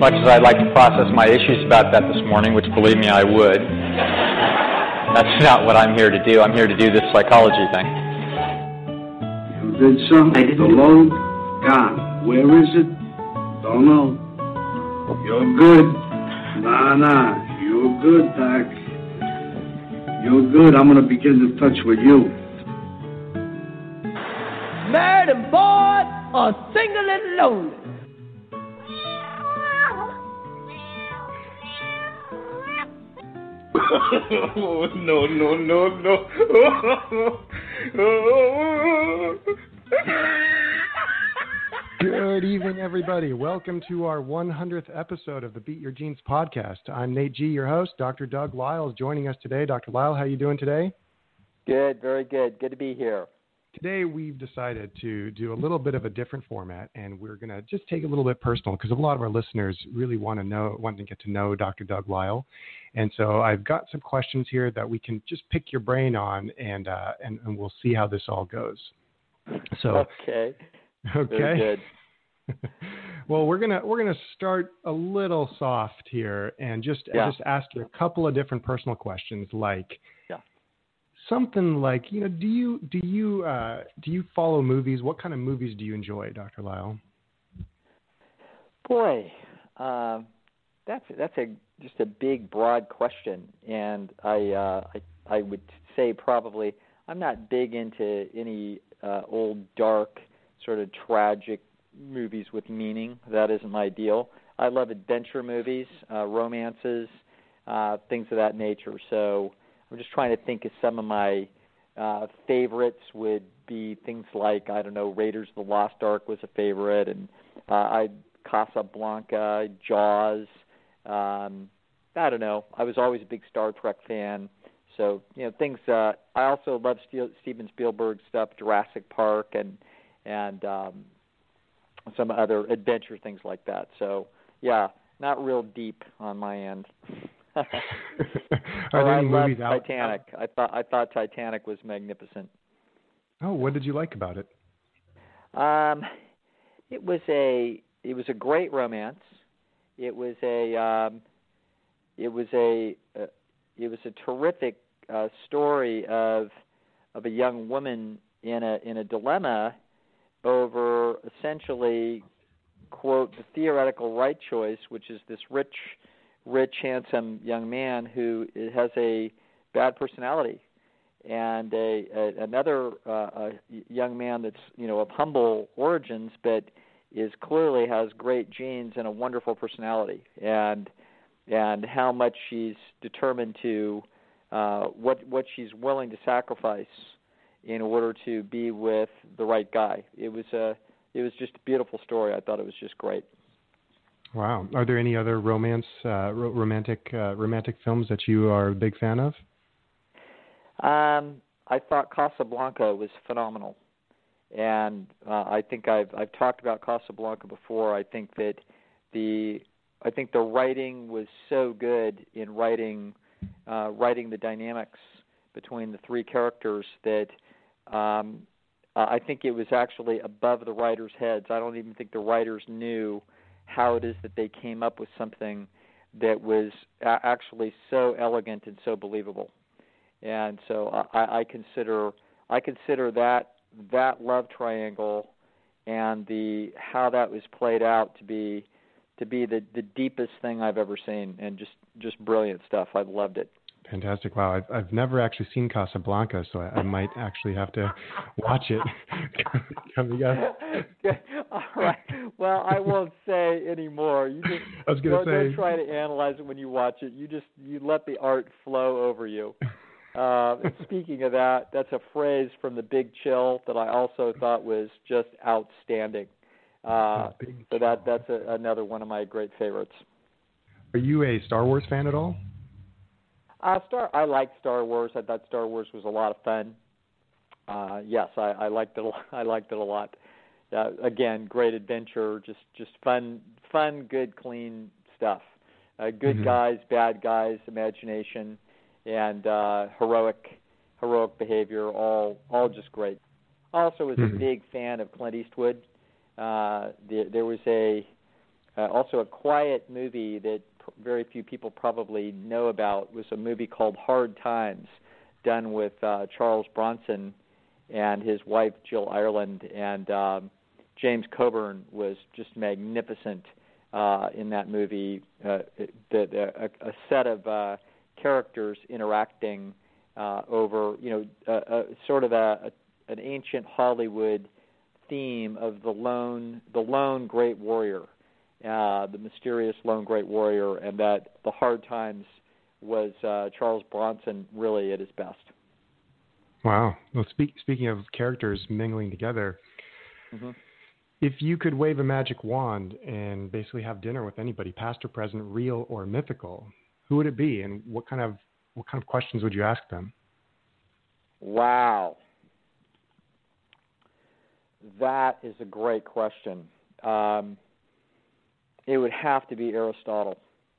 much as I'd like to process my issues about that this morning, which believe me, I would, that's not what I'm here to do. I'm here to do this psychology thing. You did something. The load gone. Where is it? Don't know. You're good. Nah. You're good, Doc. You're good. I'm gonna begin to touch with you. Married and bored or single and lonely. Oh, no. Good evening, everybody. Welcome to our 100th episode of the Beat Your Genes podcast. I'm Nate G., your host. Dr. Doug Lyle is joining us today. Dr. Lyle, how are you doing today? Good, very good. Good to be here. Today, we've decided to do a little bit of a different format, and we're going to just take it a little bit personal because a lot of our listeners really want to get to know Dr. Doug Lyle. And so I've got some questions here that we can just pick your brain on, and we'll see how this all goes. So, Okay. Very good. Well, we're gonna start a little soft here and just ask you a couple of different personal questions, like something like, do you follow movies? What kind of movies do you enjoy, Dr. Lyle? Boy, that's just a big, broad question, and I would say probably I'm not big into any old, dark, sort of tragic movies with meaning. That isn't my deal. I love adventure movies, romances, things of that nature. So I'm just trying to think of some of my favorites would be things like, Raiders of the Lost Ark was a favorite, and Casablanca, Jaws. I was always a big Star Trek fan. So, things. I also love Steven Spielberg stuff, Jurassic Park, and some other adventure things like that. So, not real deep on my end. Are there any movies out? Titanic. I thought Titanic was magnificent. Oh, what did you like about it? It was a great romance. It was a terrific story of a young woman in a dilemma over essentially, quote, the theoretical right choice, which is this rich, handsome young man who has a bad personality, and another young man that's of humble origins, but clearly has great genes and a wonderful personality, and how much she's determined to what she's willing to sacrifice in order to be with the right guy. It was just a beautiful story. I thought it was just great. Wow. Are there any other romantic films that you are a big fan of? I thought Casablanca was phenomenal, and I think I've talked about Casablanca before. I think that the writing was so good in writing the dynamics between the three characters that I think it was actually above the writers' heads. I don't even think the writers knew how it is that they came up with something that was actually so elegant and so believable. And so I consider that love triangle and how that was played out to be the deepest thing I've ever seen, and just brilliant stuff. I loved it. Fantastic. Wow. I've never actually seen Casablanca, so I might actually have to watch it coming up. All right. Well, I won't say any more. You just don't try to analyze it when you watch it. You let the art flow over you. And speaking of that, that's a phrase from The Big Chill that I also thought was just outstanding. So that's another one of my great favorites. Are you a Star Wars fan at all? I liked Star Wars. I thought Star Wars was a lot of fun. Yes, I liked it. I liked it a lot. Again, great adventure, just fun, good, clean stuff. Good guys, bad guys, imagination, and heroic behavior. All just great. I also was a big fan of Clint Eastwood. There was a also a quiet movie that very few people probably know about was a movie called Hard Times, done with Charles Bronson and his wife Jill Ireland, and James Coburn was just magnificent in that movie. A set of characters interacting over, sort of an ancient Hollywood theme of the lone great warrior, the mysterious lone great warrior, and that the Hard Times was Charles Bronson really at his best. Wow. Well, speaking of characters mingling together, mm-hmm. If you could wave a magic wand and basically have dinner with anybody, past or present, real or mythical, who would it be, and what kind of questions would you ask them? Wow. That is a great question. It would have to be Aristotle.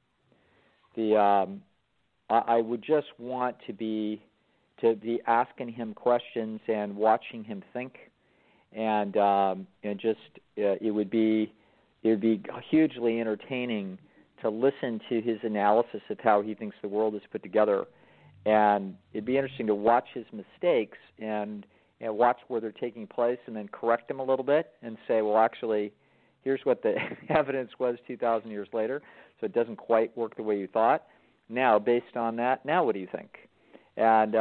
I would just want to be asking him questions and watching him think, and just it would be hugely entertaining to listen to his analysis of how he thinks the world is put together, and it'd be interesting to watch his mistakes and watch where they're taking place, and then correct them a little bit and say, well, actually, here's what the evidence was 2,000 years later, so it doesn't quite work the way you thought. Now, based on that, now what do you think? And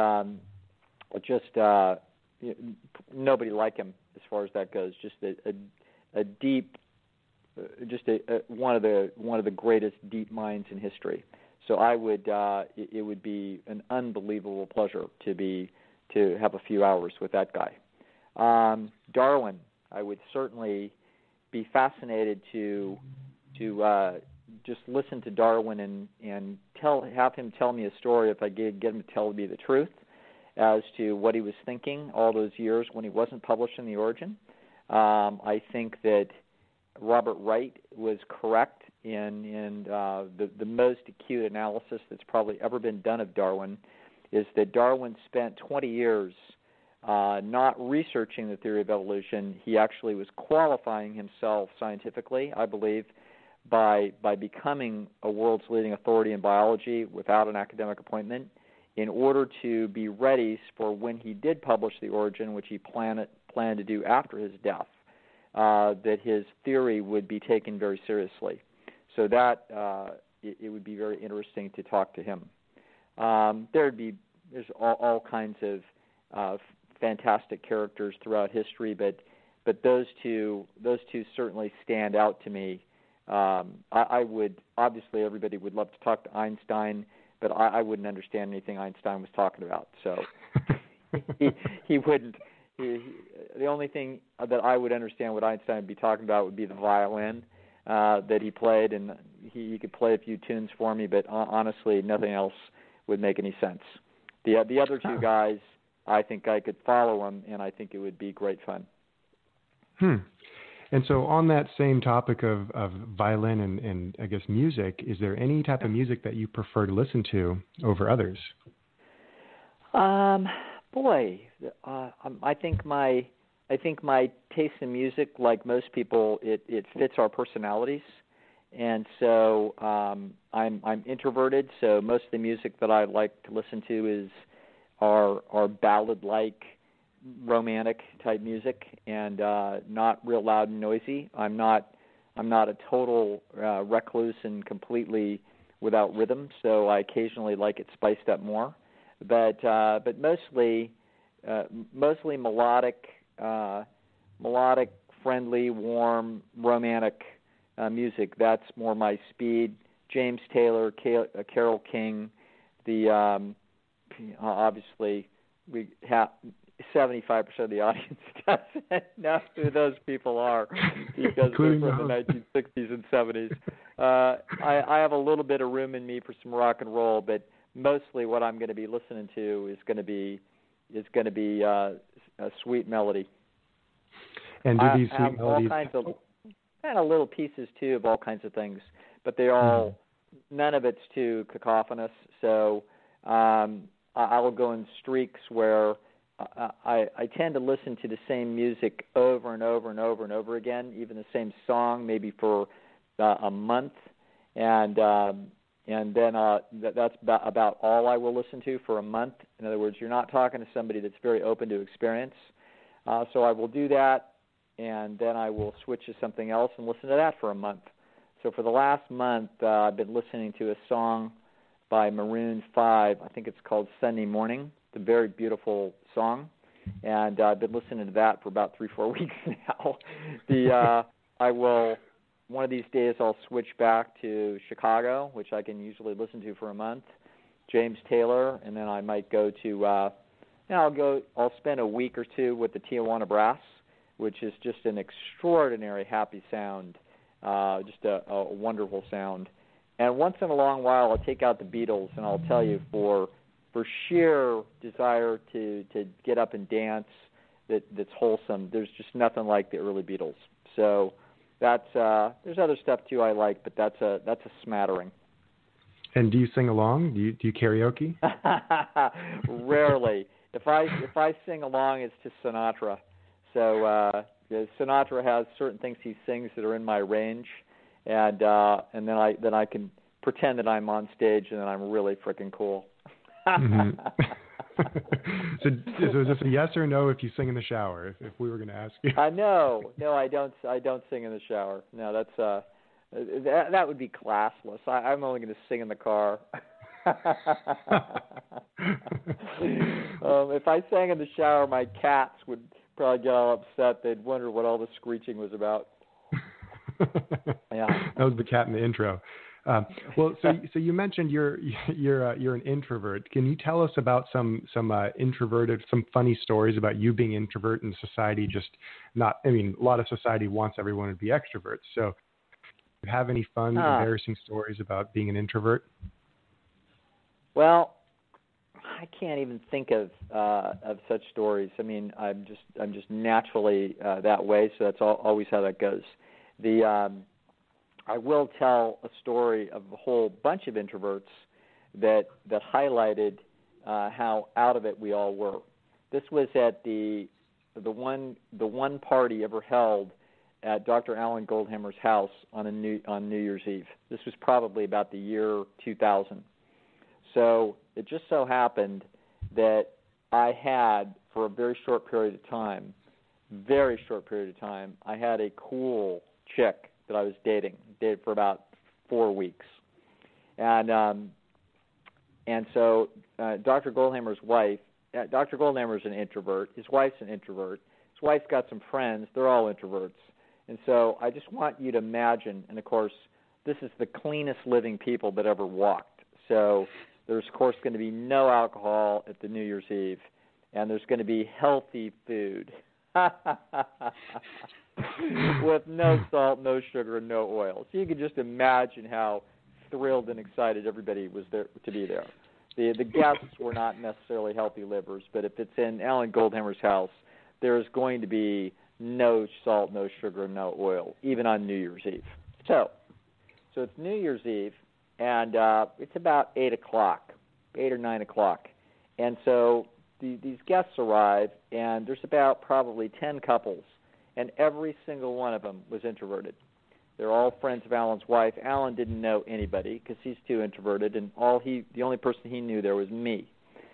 nobody like him as far as that goes. Just a deep, one of the greatest deep minds in history. So I would, it would be an unbelievable pleasure to have a few hours with that guy. Darwin, I would certainly be fascinated to just listen to Darwin and have him tell me a story, if I get him to tell me the truth as to what he was thinking all those years when he wasn't published in The Origin. I think that Robert Wright was correct in the most acute analysis that's probably ever been done of Darwin, is that Darwin spent 20 years not researching the theory of evolution. He actually was qualifying himself scientifically, I believe, by becoming a world's leading authority in biology without an academic appointment, in order to be ready for when he did publish The Origin, which he planned to do after his death, that his theory would be taken very seriously. So that it would be very interesting to talk to him. There's all kinds of fantastic characters throughout history, but those two certainly stand out to me. I would, obviously everybody would love to talk to Einstein, but I wouldn't understand anything Einstein was talking about. So he wouldn't. The only thing that I would understand what Einstein would be talking about would be the violin that he played, and he could play a few tunes for me, but honestly, nothing else would make any sense. The other two guys, I think I could follow them, and I think it would be great fun. And so on that same topic of violin and I guess music, is there any type of music that you prefer to listen to over others? I think my taste in music, like most people, it fits our personalities, and so I'm introverted. So most of the music that I like to listen to are ballad-like, romantic type music, and not real loud and noisy. I'm not a total recluse and completely without rhythm, so I occasionally like it spiced up more. But mostly melodic, friendly, warm, romantic music. That's more my speed. James Taylor, Carole King, obviously we have 75% of the audience doesn't know who those people are because they're from the 1960s and 70s. I have a little bit of room in me for some rock and roll, but mostly what I'm going to be listening to is going to be a sweet melody. And do these sweet melodies? All kinds of little pieces too of all kinds of things, but they all none of it's too cacophonous. So I'll go in streaks where I tend to listen to the same music over and over and over and over again, even the same song, maybe for a month, and then that's about all I will listen to for a month. In other words, you're not talking to somebody that's very open to experience. So I will do that, and then I will switch to something else and listen to that for a month. So for the last month, I've been listening to a song by Maroon 5. I think it's called Sunday Morning. It's a very beautiful song, and I've been listening to that for about 3-4 weeks now. One of these days I'll switch back to Chicago, which I can usually listen to for a month, James Taylor, and then I might go to, I'll spend a week or two with the Tijuana Brass, which is just an extraordinary happy sound, just a wonderful sound. And once in a long while I'll take out the Beatles, and I'll tell you, for sheer desire to get up and dance that's wholesome, there's just nothing like the early Beatles. So there's other stuff too I like, but that's a smattering. And do you sing along? Do you karaoke? Rarely. If I sing along, it's to Sinatra. So Sinatra has certain things he sings that are in my range, and then I can pretend that I'm on stage and then I'm really freaking cool. Mm-hmm. So is this a yes or no if you sing in the shower? If we were going to ask you, no, I don't sing in the shower. No, that's that would be classless. I'm only going to sing in the car. If I sang in the shower, my cats would probably get all upset. They'd wonder what all the screeching was about. Yeah, that was the cat in the intro. Well, so you mentioned you're an introvert. Can you tell us about some funny stories about you being introvert and society a lot of society wants everyone to be extroverts. So do you have any fun, embarrassing stories about being an introvert? Well, I can't even think of such stories. I mean, I'm just naturally that way, so that's always how that goes. I will tell a story of a whole bunch of introverts that highlighted how out of it we all were. This was at the one party ever held at Dr. Alan Goldhammer's house on New Year's Eve. This was probably about the year 2000. So it just so happened that I had, for a very short period of time, I had a cool chick that I was dated for about 4 weeks, and so Dr. Goldhammer's wife, Dr. Goldhammer's an introvert. His wife's an introvert. His wife's got some friends. They're all introverts, and so I just want you to imagine. And of course, this is the cleanest living people that ever walked. So there's of course going to be no alcohol at the New Year's Eve, and there's going to be healthy food. With no salt, no sugar, and no oil. So you can just imagine how thrilled and excited everybody was there to be there. The guests were not necessarily healthy livers, but if it's in Alan Goldhammer's house, there's going to be no salt, no sugar, no oil, even on New Year's Eve. So it's New Year's Eve, and it's about 8 or 9 o'clock. And so these guests arrive, and there's about probably 10 couples. And every single one of them was introverted. They're all friends of Alan's wife. Alan didn't know anybody because he's too introverted, and the only person he knew there was me.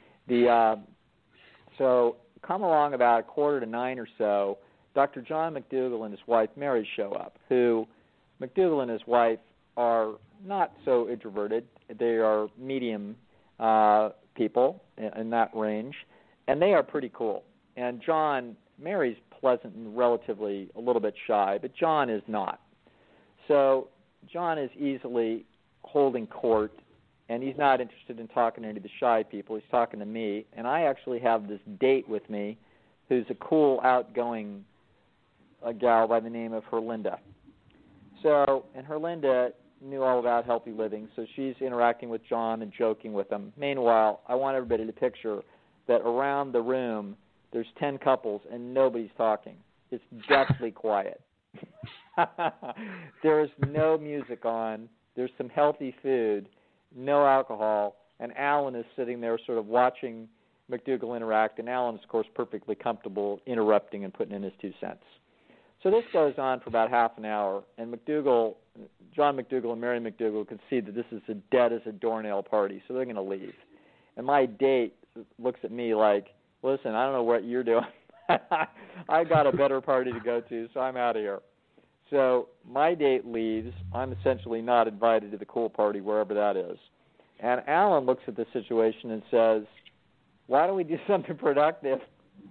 So come along about 8:45 or so, Dr. John McDougall and his wife Mary show up, who McDougall and his wife are not so introverted. They are medium people in that range, and they are pretty cool. And Mary's pleasant and relatively a little bit shy, but John is not. So John is easily holding court, and he's not interested in talking to any of the shy people. He's talking to me, and I actually have this date with me who's a cool, outgoing gal by the name of Herlinda. And Herlinda knew all about healthy living, so she's interacting with John and joking with him. Meanwhile, I want everybody to picture that around the room there's 10 couples and nobody's talking. It's deathly quiet. There's no music on. There's some healthy food, no alcohol, and Alan is sitting there sort of watching McDougall interact, and Alan is, of course, perfectly comfortable interrupting and putting in his 2 cents. So this goes on for about half an hour, and John McDougal and Mary McDougal can see that this is as dead as a doornail party, so they're going to leave. And my date looks at me like, listen, I don't know what you're doing. I got a better party to go to, so I'm out of here. So my date leaves. I'm essentially not invited to the cool party, wherever that is. And Alan looks at the situation and says, why don't we do something productive?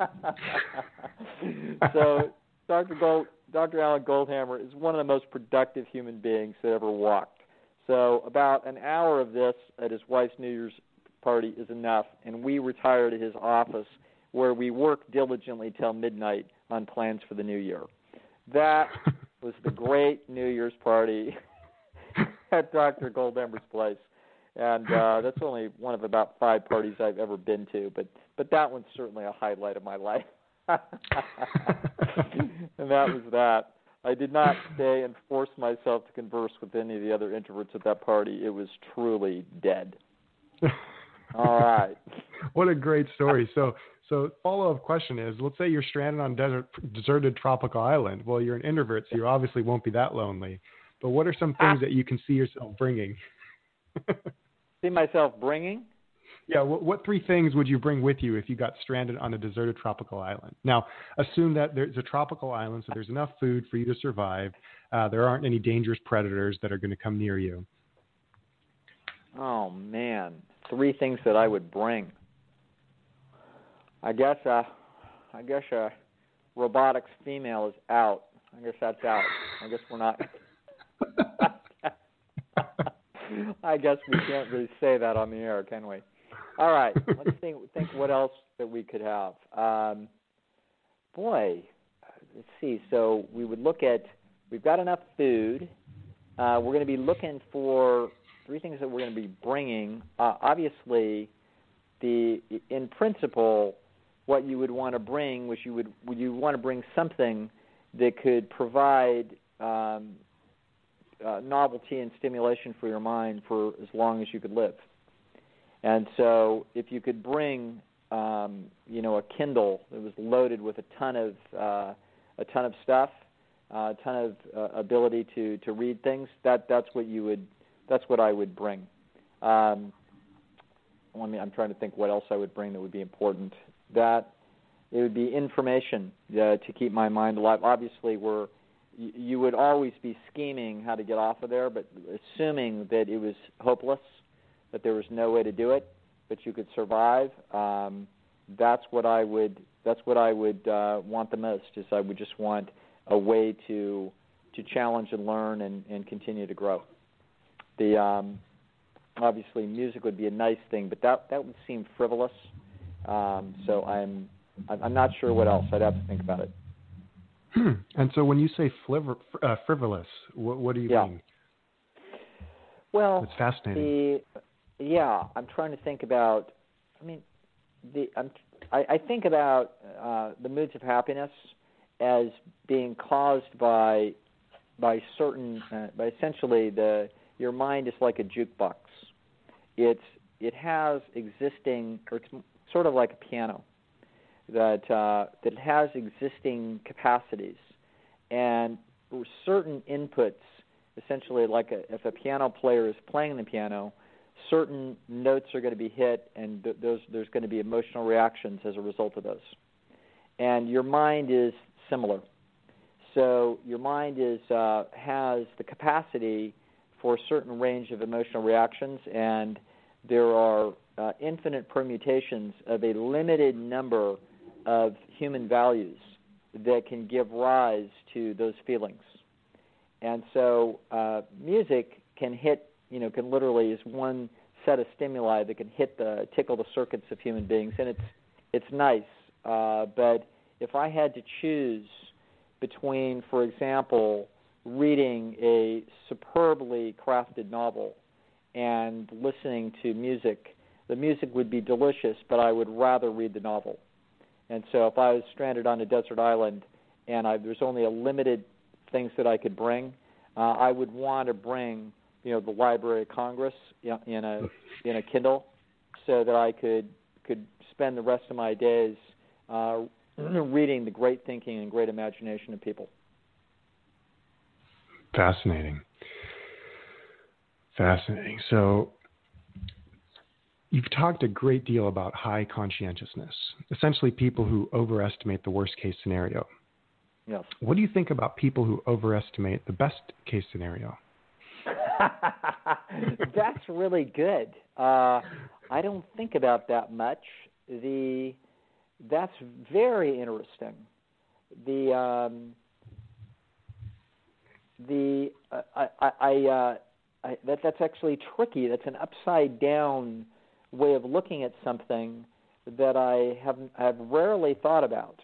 So Dr. Alan Goldhammer is one of the most productive human beings that ever walked. So about an hour of this at his wife's New Year's party is enough, and we retire to his office where we work diligently till midnight on plans for the new year. That was the great New Year's party at Dr. Goldhammer's place. And that's only one of about 5 parties I've ever been to, but that one's certainly a highlight of my life. And that was that. I did not stay and force myself to converse with any of the other introverts at that party. It was truly dead. All right. What a great story. So follow-up question is, let's say you're stranded on a deserted tropical island. Well, you're an introvert, so you obviously won't be that lonely. But what are some things that you can see yourself bringing? See myself bringing? Yeah, what 3 things would you bring with you if you got stranded on a deserted tropical island? Now, assume that there's a tropical island, so there's enough food for you to survive. There aren't any dangerous predators that are going to come near you. Oh, man. 3 things that I would bring. I guess robotics female is out. I guess that's out. I guess we're not. I guess we can't really say that on the air, can we? All right. Let's think what else that we could have. Let's see. So we would look at, we've got enough food. We're going to be looking for 3 things that we're going to be bringing. Obviously, in principle, what you would want to bring was you want to bring something that could provide novelty and stimulation for your mind for as long as you could live. And so if you could bring, a Kindle that was loaded with a ton of stuff, a ton of ability to read things, that's what I would bring. I'm trying to think what else I would bring that would be important. That it would be information to keep my mind alive. Obviously, you would always be scheming how to get off of there, but assuming that it was hopeless, that there was no way to do it, but you could survive. That's what I would want the most. Is I would just want a way to challenge and learn and continue to grow. Obviously music would be a nice thing, but that would seem frivolous. So I'm not sure what else. I'd have to think about it. And so when you say frivolous, what do you mean? Well, it's fascinating. I'm trying to think about. I think about the moods of happiness as being caused by essentially your mind is like a jukebox. It has existing, or it's sort of like a piano that it has existing capacities, and certain inputs, essentially like if a piano player is playing the piano, certain notes are going to be hit, and there's going to be emotional reactions as a result of those. And your mind is similar. So your mind has the capacity for a certain range of emotional reactions, and there are infinite permutations of a limited number of human values that can give rise to those feelings. And so music can hit, can literally is one set of stimuli that can tickle the circuits of human beings, and it's nice. But if I had to choose between, for example, reading a superbly crafted novel and listening to music, the music would be delicious, but I would rather read the novel. And so if I was stranded on a desert island and there's only a limited things that I could bring, I would want to bring, the Library of Congress in a Kindle, so that I could spend the rest of my days reading the great thinking and great imagination of people. Fascinating. Fascinating. So you've talked a great deal about high conscientiousness, essentially people who overestimate the worst case scenario. Yes. What do you think about people who overestimate the best case scenario? That's really good. I don't think about that much. That's very interesting. That's actually tricky. That's an upside down way of looking at something that I have rarely thought about.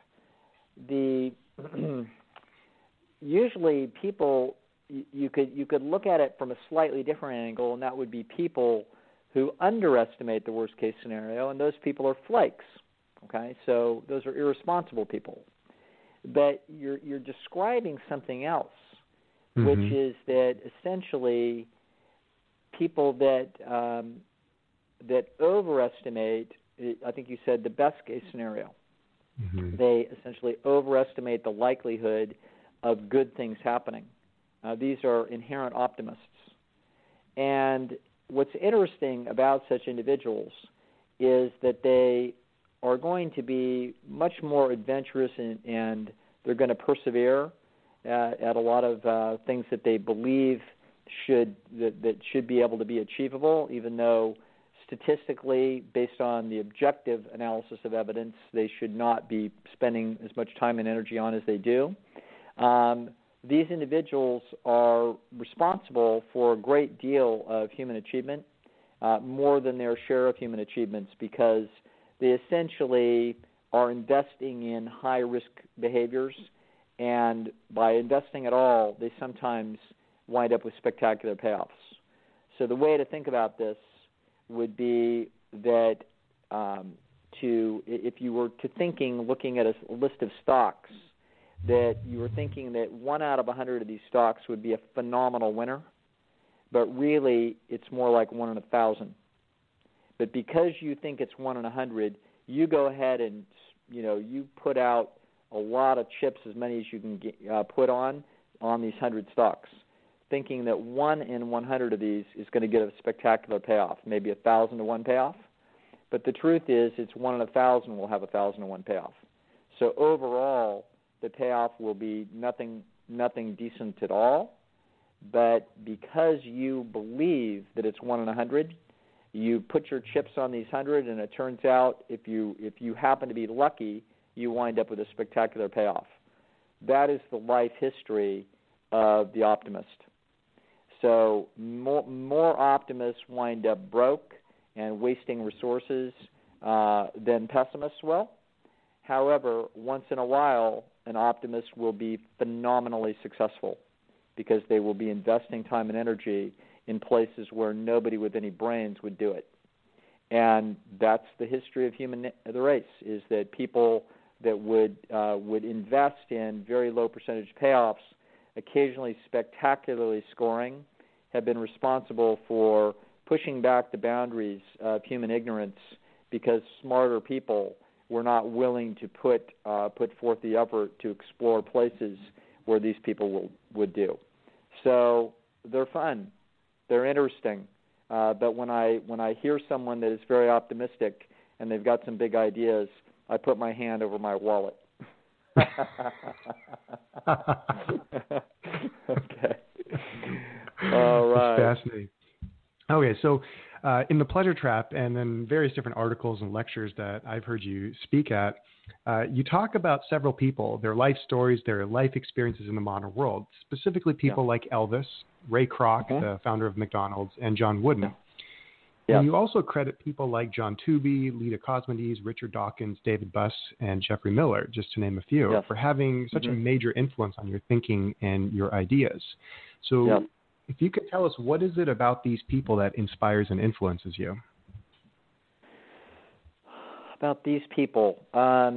Usually people, you could look at it from a slightly different angle, and that would be people who underestimate the worst case scenario, and those people are flakes. Okay, so those are irresponsible people. But you're describing something else, which is that essentially people that overestimate, I think you said the best case scenario. They essentially overestimate the likelihood of good things happening. These are inherent optimists. And what's interesting about such individuals is that they are going to be much more adventurous and they're going to persevere at a lot of things that they believe that should be able to be achievable, even though statistically, based on the objective analysis of evidence, they should not be spending as much time and energy on as they do. These individuals are responsible for a great deal of human achievement, more than their share of human achievements, because they essentially are investing in high-risk behaviors, and by investing at all, they sometimes wind up with spectacular payoffs. So the way to think about this would be that if you were looking at a list of stocks, that you were thinking that 1 out of 100 of these stocks would be a phenomenal winner, but really it's more like 1 in 1,000. But because you think it's 1 in 100, you go ahead and you put out a lot of chips, as many as you can put on these 100 stocks, thinking that 1 in 100 of these is going to get a spectacular payoff, maybe 1,000 to 1 payoff. But the truth is, it's 1 in 1,000 will have 1,000 to 1 payoff. So overall, the payoff will be nothing decent at all. But because you believe that it's 1 in 100, you put your chips on these 100, and it turns out if you happen to be lucky, you wind up with a spectacular payoff. That is the life history of the optimist. So more optimists wind up broke and wasting resources than pessimists will. However, once in a while, an optimist will be phenomenally successful because they will be investing time and energy in places where nobody with any brains would do it. And that's the history of the race, is that people that would invest in very low percentage payoffs, occasionally spectacularly scoring, have been responsible for pushing back the boundaries of human ignorance because smarter people were not willing to put forth the effort to explore places where these people would do. So they're fun, they're interesting. But when I hear someone that is very optimistic and they've got some big ideas, I put my hand over my wallet. Okay. All right. That's fascinating. Okay, so in The Pleasure Trap and then various different articles and lectures that I've heard you speak at, you talk about several people, their life stories, their life experiences in the modern world, specifically people like Elvis, Ray Kroc, the founder of McDonald's, and John Wooden. Yeah. And you also credit people like John Tooby, Lita Cosmides, Richard Dawkins, David Buss, and Jeffrey Miller, just to name a few, for having such a major influence on your thinking and your ideas. So if you could tell us, what is it about these people that inspires and influences you? About these people, I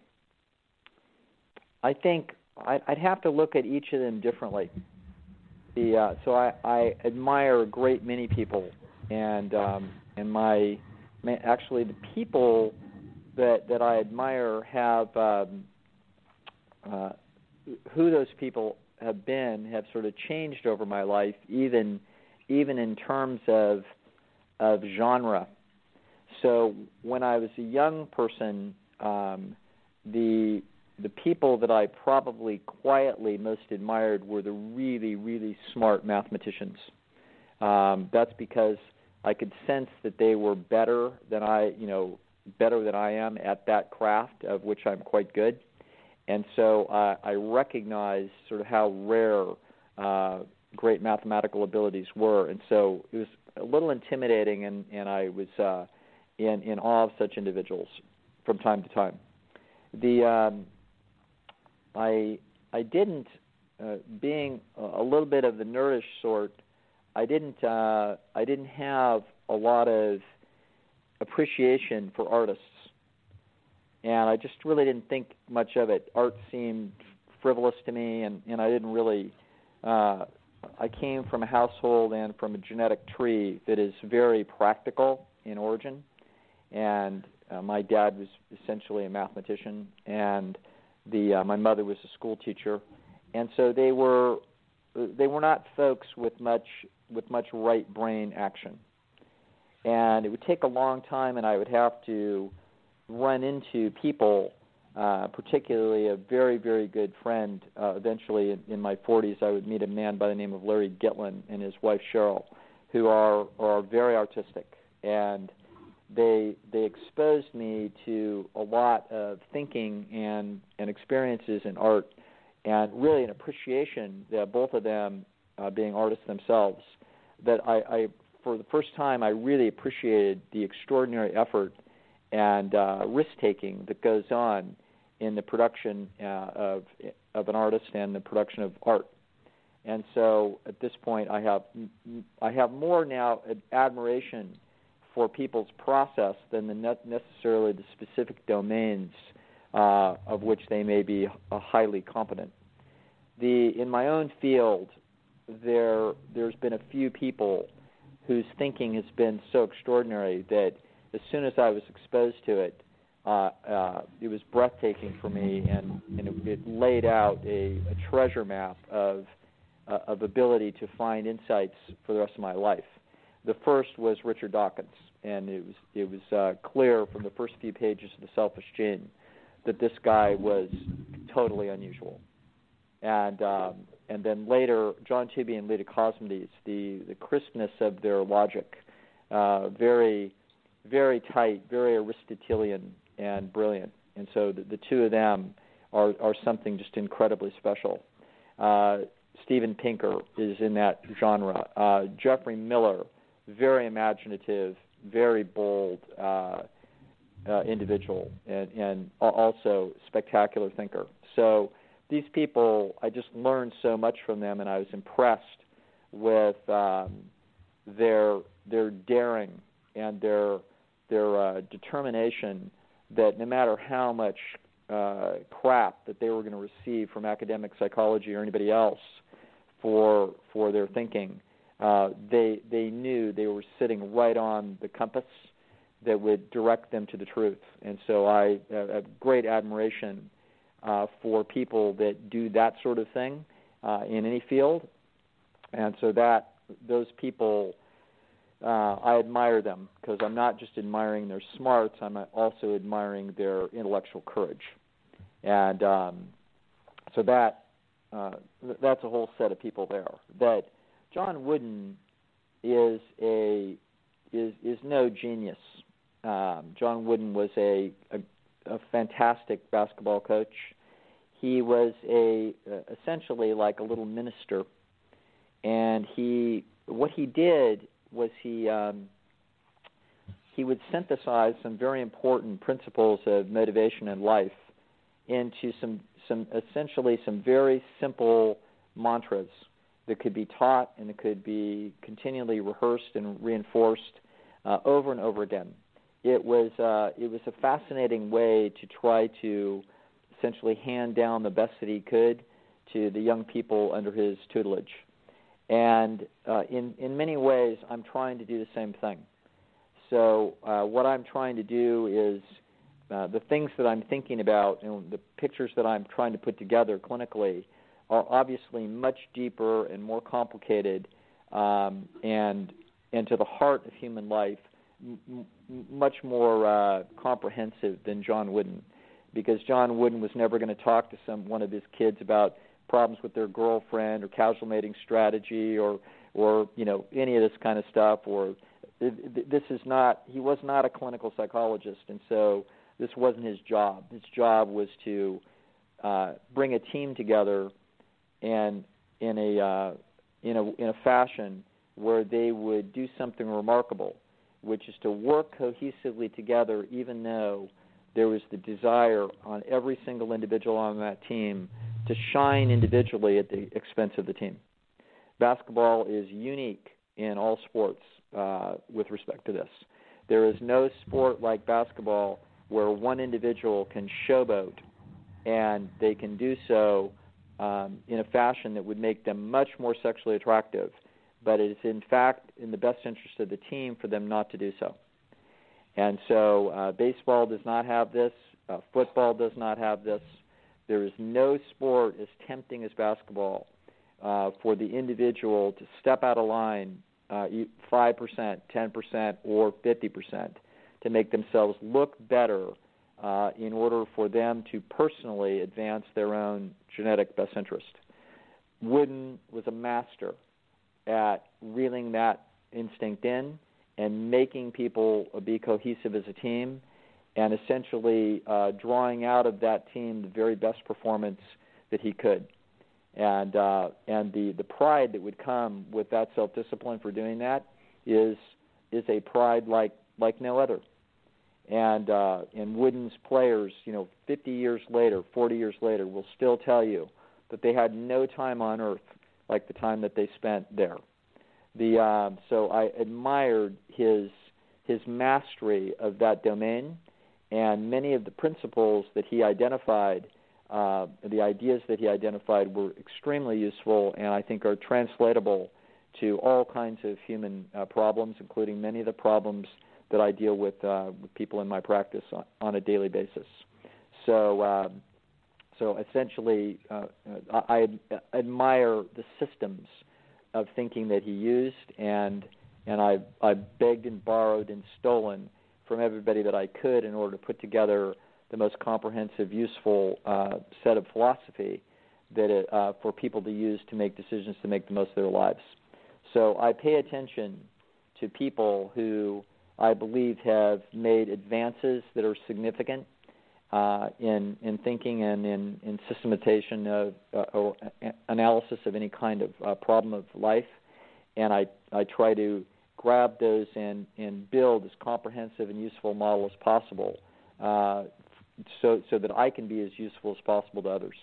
think I'd have to look at each of them differently. So I admire a great many people, and actually the people that I admire have who those people have sort of changed over my life, even in terms of genre. So when I was a young person, the people that I probably quietly most admired were the really, really smart mathematicians. That's because I could sense that they were better than I am at that craft, of which I'm quite good. And so I recognized sort of how rare great mathematical abilities were. And so it was a little intimidating, and I was in awe of such individuals from time to time. I didn't, being a little bit of the nerdish sort, I didn't have a lot of appreciation for artists, and I just really didn't think much of it. Art seemed frivolous to me, and I didn't really. I came from a household and from a genetic tree that is very practical in origin, and my dad was essentially a mathematician, and my mother was a school teacher, and so they were not folks with much right brain action. And it would take a long time, and I would have to run into people, particularly a very, very good friend. Eventually, in my 40s, I would meet a man by the name of Larry Gitlin and his wife Cheryl, who are very artistic, and they exposed me to a lot of thinking and experiences in art, and really an appreciation, both of them being artists themselves, that I for the first time, I really appreciated the extraordinary effort and risk-taking that goes on in the production of an artist and the production of art. And so, at this point, I have more now admiration for people's process than necessarily the specific domains of which they may be highly competent. In my own field, there's been a few people whose thinking has been so extraordinary that as soon as I was exposed to it, it was breathtaking for me, and it laid out a treasure map of ability to find insights for the rest of my life. The first was Richard Dawkins, and it was clear from the first few pages of The Selfish Gene that this guy was totally unusual. And then later, John Tooby and Leda Cosmides, the crispness of their logic, very, very tight, very Aristotelian and brilliant. And so the two of them are something just incredibly special. Steven Pinker is in that genre. Geoffrey Miller, very imaginative, very bold individual, and also spectacular thinker. So these people, I just learned so much from them, and I was impressed with their daring and their determination that no matter how much crap that they were going to receive from academic psychology or anybody else for their thinking, they knew they were sitting right on the compass that would direct them to the truth. And so I have great admiration for people that do that sort of thing in any field. And so those people, I admire them because I'm not just admiring their smarts, I'm also admiring their intellectual courage. And so that's a whole set of people there. That John Wooden is no genius. John Wooden was a fantastic basketball coach. He was essentially like a little minister, and what he did was he would synthesize some very important principles of motivation in life into some essentially some very simple mantras that could be taught and that could be continually rehearsed and reinforced over and over again. It was a fascinating way to try to essentially hand down the best that he could to the young people under his tutelage. And in many ways, I'm trying to do the same thing. So what I'm trying to do is the things that I'm thinking about and the pictures that I'm trying to put together clinically are obviously much deeper and more complicated, and to the heart of human life, much more comprehensive than John Wooden, because John Wooden was never going to talk to one of his kids about problems with their girlfriend or casual mating strategy or any of this kind of stuff. Or he was not a clinical psychologist, and so this wasn't his job. His job was to bring a team together and in a fashion where they would do something remarkable, which is to work cohesively together, even though there was the desire on every single individual on that team to shine individually at the expense of the team. Basketball is unique in all sports with respect to this. There is no sport like basketball where one individual can showboat, and they can do so in a fashion that would make them much more sexually attractive, but it is in fact in the best interest of the team for them not to do so. And so baseball does not have this. Football does not have this. There is no sport as tempting as basketball for the individual to step out of line 5%, 10%, or 50% to make themselves look better in order for them to personally advance their own genetic best interest. Wooden was a master at reeling that instinct in and making people be cohesive as a team, and essentially drawing out of that team the very best performance that he could. And the pride that would come with that self-discipline for doing that is a pride like no other. And Wooden's players, 50 years later, 40 years later, will still tell you that they had no time on earth like the time that they spent there. So I admired his mastery of that domain, and many of the principles that he identified, the ideas that he identified, were extremely useful, and I think are translatable to all kinds of human problems, including many of the problems that I deal with people in my practice on a daily basis. So essentially, I admire the systems of thinking that he used, and I begged and borrowed and stolen from everybody that I could in order to put together the most comprehensive, useful set of philosophy that for people to use to make decisions to make the most of their lives. So I pay attention to people who I believe have made advances that are significant in thinking and in systematization of or analysis of any kind of problem of life, and I try to grab those and build as comprehensive and useful a model as possible, so that I can be as useful as possible to others.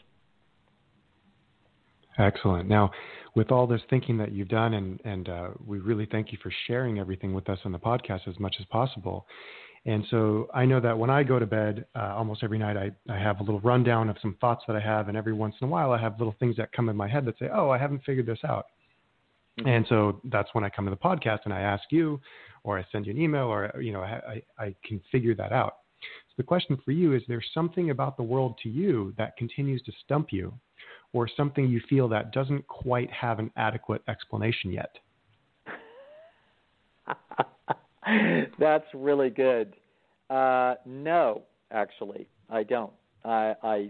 Excellent. Now, with all this thinking that you've done, and we really thank you for sharing everything with us on the podcast as much as possible. And so I know that when I go to bed, almost every night I have a little rundown of some thoughts that I have, and every once in a while I have little things that come in my head that say, oh, I haven't figured this out. Mm-hmm. And so that's when I come to the podcast and I ask you, or I send you an email, or I can figure that out. So the question for you is, there something about the world to you that continues to stump you, or something you feel that doesn't quite have an adequate explanation yet? That's really good. No, actually, I don't. I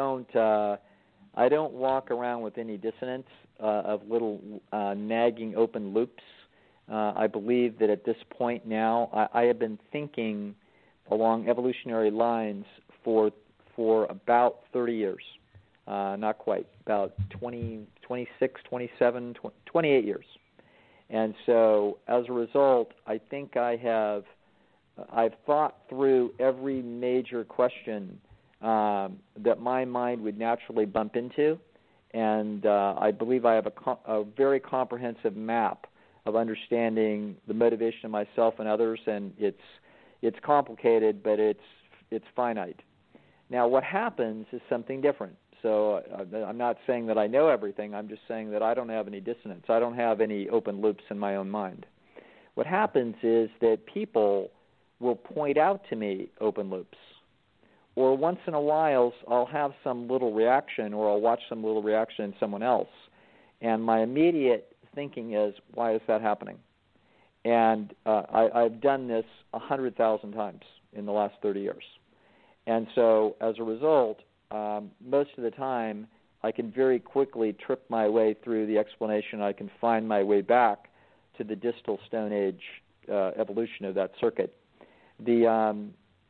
don't walk around with any dissonance of little nagging open loops. I believe that at this point now, I have been thinking along evolutionary lines for about 30 years. Not quite, about 20, 26, 27, 28 years. And so as a result, I think I've thought through every major question that my mind would naturally bump into, and I believe I have a very comprehensive map of understanding the motivation of myself and others, and it's complicated, but it's finite. Now, what happens is something different. So I'm not saying that I know everything. I'm just saying that I don't have any dissonance. I don't have any open loops in my own mind. What happens is that people will point out to me open loops, or once in a while I'll have some little reaction, or I'll watch some little reaction in someone else, and my immediate thinking is, why is that happening? And I've done this 100,000 times in the last 30 years. And so as a result, most of the time I can very quickly trip my way through the explanation. I can find my way back to the distal Stone Age evolution of that circuit. And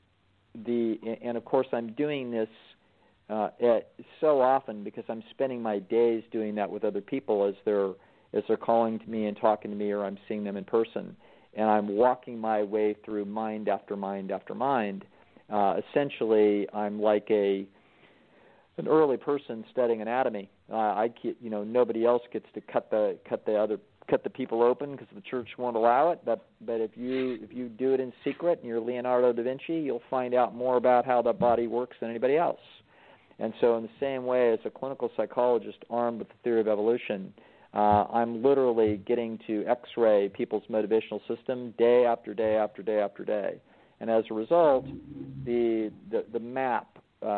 of course I'm doing this so often because I'm spending my days doing that with other people as they're calling to me and talking to me, or I'm seeing them in person, and I'm walking my way through mind after mind after mind. Essentially, I'm like an early person studying anatomy. Nobody else gets to cut the people open because the church won't allow it. But if you do it in secret and you're Leonardo da Vinci, you'll find out more about how the body works than anybody else. And so, in the same way as a clinical psychologist armed with the theory of evolution, I'm literally getting to X-ray people's motivational system day after day after day after day, and as a result, the map,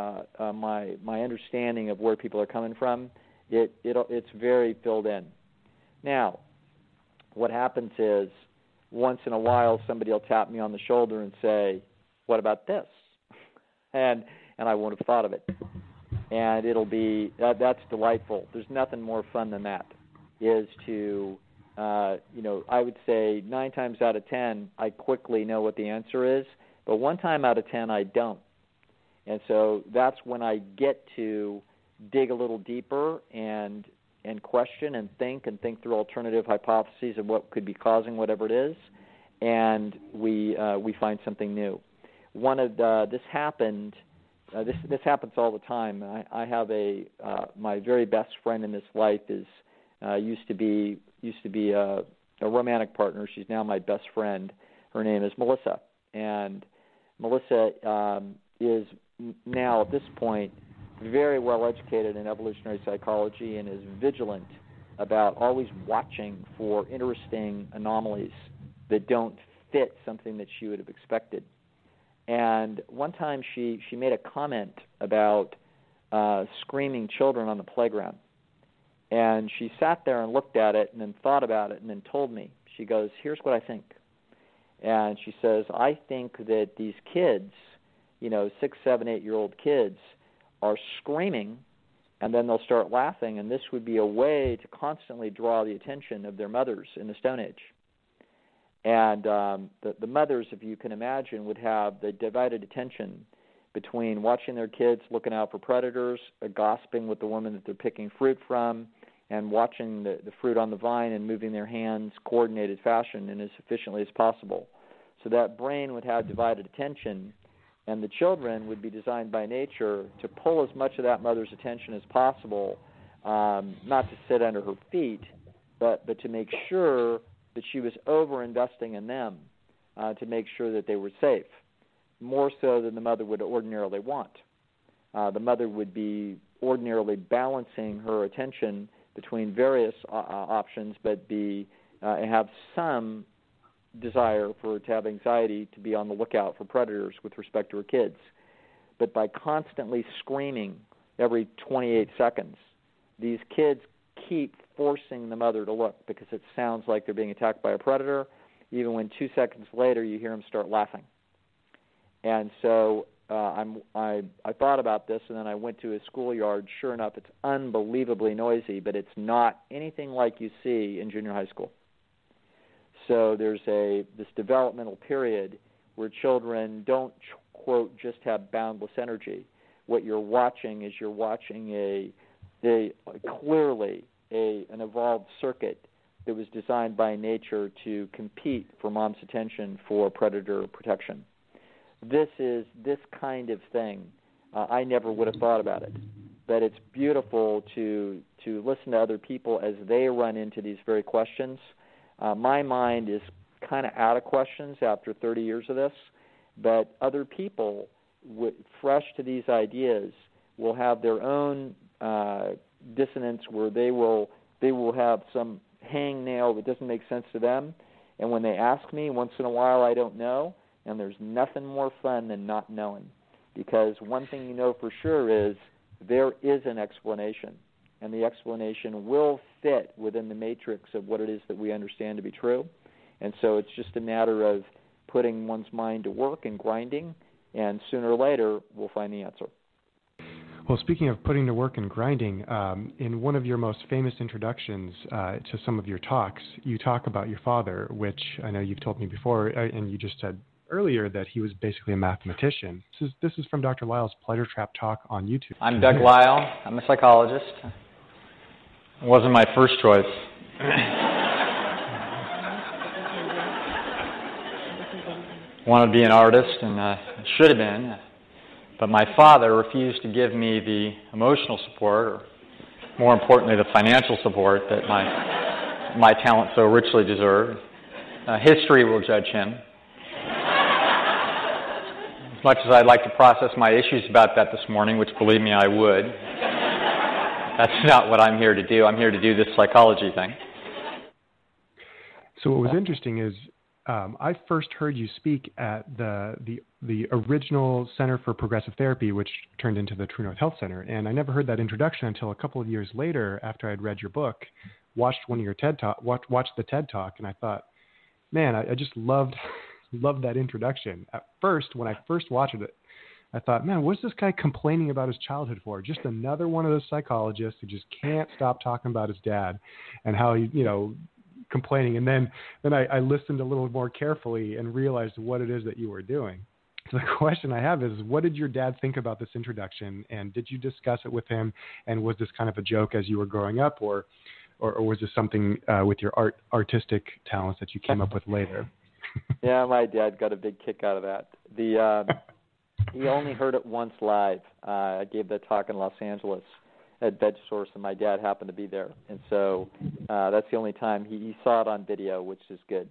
my understanding of where people are coming from, it's very filled in. Now, what happens is, once in a while, somebody will tap me on the shoulder and say, "What about this?" and I won't have thought of it, and it'll be that's delightful. There's nothing more fun than that. Is to, I would say 9 times out of 10, I quickly know what the answer is, but 1 time out of 10, I don't. And so that's when I get to dig a little deeper and question and think through alternative hypotheses of what could be causing whatever it is, and we find something new. This happened. This happens all the time. I have my very best friend in this life is. Used to be a romantic partner. She's now my best friend. Her name is Melissa, and Melissa is now at this point very well educated in evolutionary psychology and is vigilant about always watching for interesting anomalies that don't fit something that she would have expected. And one time she made a comment about screaming children on the playground. And she sat there and looked at it and then thought about it and then told me. She goes, "Here's what I think." And she says, "I think that these kids, 6, 7, 8-year-old kids, are screaming and then they'll start laughing, and this would be a way to constantly draw the attention of their mothers in the Stone Age." And the mothers, if you can imagine, would have the divided attention between watching their kids looking out for predators, gossiping with the woman that they're picking fruit from, and watching the fruit on the vine and moving their hands coordinated fashion and as efficiently as possible. So that brain would have divided attention, and the children would be designed by nature to pull as much of that mother's attention as possible, not to sit under her feet, but to make sure that she was over-investing in them to make sure that they were safe, more so than the mother would ordinarily want. The mother would be ordinarily balancing her attention between various options, but have some desire for her to have anxiety to be on the lookout for predators with respect to her kids. But by constantly screaming every 28 seconds, these kids keep forcing the mother to look because it sounds like they're being attacked by a predator, even when 2 seconds later you hear them start laughing. And so I thought about this, and then I went to a schoolyard. Sure enough, it's unbelievably noisy, but it's not anything like you see in junior high school. So there's this developmental period where children don't, quote, just have boundless energy. What you're watching is clearly an evolved circuit that was designed by nature to compete for mom's attention for predator protection. This kind of thing. I never would have thought about it, but it's beautiful to listen to other people as they run into these very questions. My mind is kind of out of questions after 30 years of this, but other people, fresh to these ideas, will have their own dissonance where they will have some hangnail that doesn't make sense to them, and when they ask me, once in a while I don't know, and there's nothing more fun than not knowing. because one thing you know for sure is there is an explanation, and the explanation will fit within the matrix of what it is that we understand to be true. And so it's just a matter of putting one's mind to work and grinding, and sooner or later we'll find the answer. Well, speaking of putting to work and grinding, in one of your most famous introductions to some of your talks, you talk about your father, which I know you've told me before, and you just said earlier that he was basically a mathematician. This is from Dr. Lyle's Pleasure Trap talk on YouTube. I'm Doug Lyle. I'm a psychologist. It wasn't my first choice. Wanted to be an artist, and should have been. But my father refused to give me the emotional support, or more importantly, the financial support that my talent so richly deserved. History will judge him. As much as I'd like to process my issues about that this morning, which believe me, I would, that's not what I'm here to do. I'm here to do this psychology thing. So what was interesting is I first heard you speak at the original Center for Progressive Therapy, which turned into the True North Health Center, and I never heard that introduction until a couple of years later after I'd read your book, watched one of your TED Talk, watched the TED Talk, and I thought, man, I just loved that introduction. At first, when I first watched it, I thought, man, what's this guy complaining about his childhood for? Just another one of those psychologists who just can't stop talking about his dad and how he, complaining. And then I listened a little more carefully and realized what it is that you were doing. So the question I have is, what did your dad think about this introduction, and did you discuss it with him, and was this kind of a joke as you were growing up, or was this something with your artistic talents that you came up with later? Yeah, my dad got a big kick out of that. He only heard it once live. I gave the talk in Los Angeles at VegSource, and my dad happened to be there, and so that's the only time he saw it on video, which is good.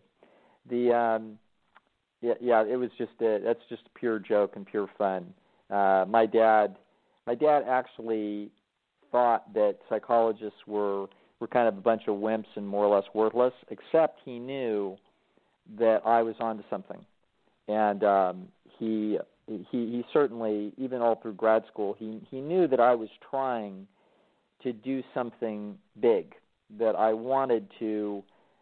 It was that's just pure joke and pure fun. My dad actually thought that psychologists were kind of a bunch of wimps and more or less worthless, except he knew that I was onto something, and he certainly, even all through grad school, he knew that I was trying to do something big, that I wanted to.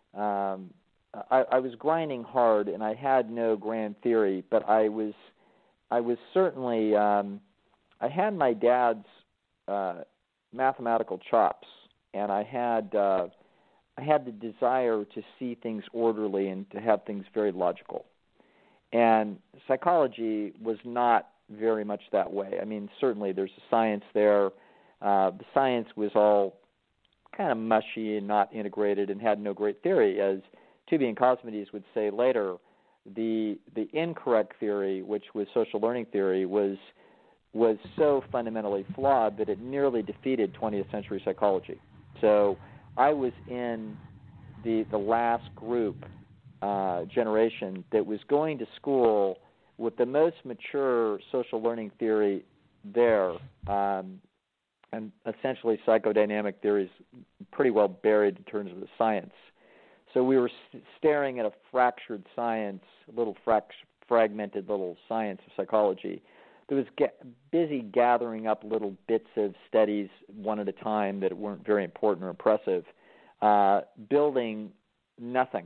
I was grinding hard, and I had no grand theory, but I was certainly. I had my dad's mathematical chops, and I had the desire to see things orderly and to have things very logical. And psychology was not very much that way. I mean, certainly there's a science there. The science was all kind of mushy and not integrated and had no great theory. As Tooby and Cosmides would say later, the incorrect theory, which was social learning theory, was so fundamentally flawed that it nearly defeated 20th century psychology. So I was in the last group generation that was going to school with the most mature social learning theory there, and essentially psychodynamic theories pretty well buried in terms of the science. So we were staring at a fractured science, a little fragmented little science of psychology that was busy gathering up little bits of studies one at a time that weren't very important or impressive, building nothing.